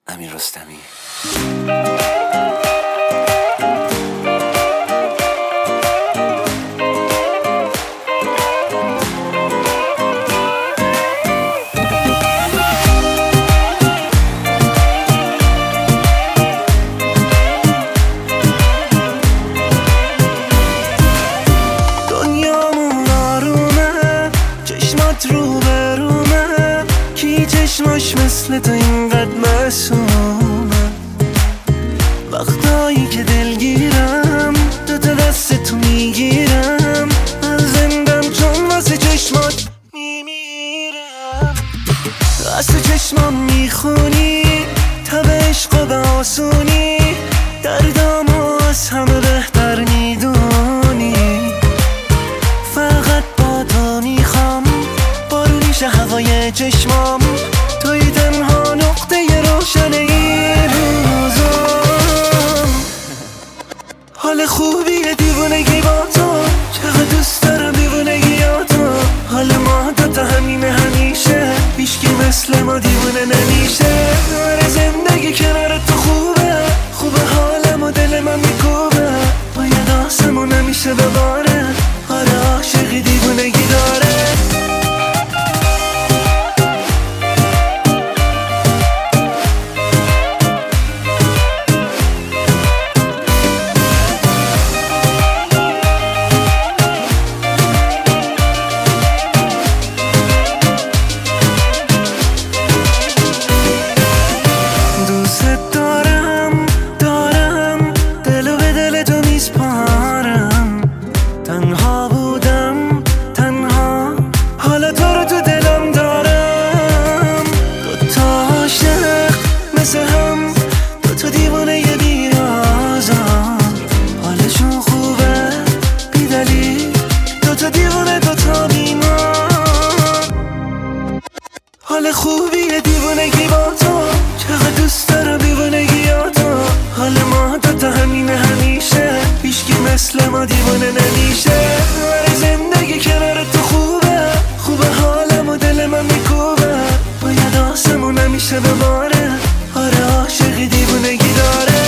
امیر رستمی. چشماش مثل تو اینقدر معصومه، وقتایی که دلگیرم دوتا دست تو میگیرم، من زندم چون واسه چشمات میمیرم. از تو چشمام میخونی تب عشق و به آسونی، دردامو از همه بهتر میدونی. فقط با تو میخوام بارونی شه هوای چشمام، توی تنها نقطه روشن این روزم. حال خوبیه دیوونگی با تو، چقدر دوست دارم دیوونگیاتو. حال ما دوتا همینه همیشه، هیچکی مثل ما دیوونه نمیشه. آره زندگی کنار تو خوبه، خوبه حالم و دل من میکوبه، باید آسمون نمیشه بباره. آره عاشقی دیوونگی داره. حال خوبیه دیوونگی با تو، چقدر دوست دارم دیوونگیاتو. حال ما دوتا همینه همیشه، هیچکی مثل ما دیوونه نمیشه. آره زندگی کنار تو خوبه، خوبه حالم و دل من میکوبه، باید آسمون نمیشه بباره. آره عاشقی دیوونگی داره.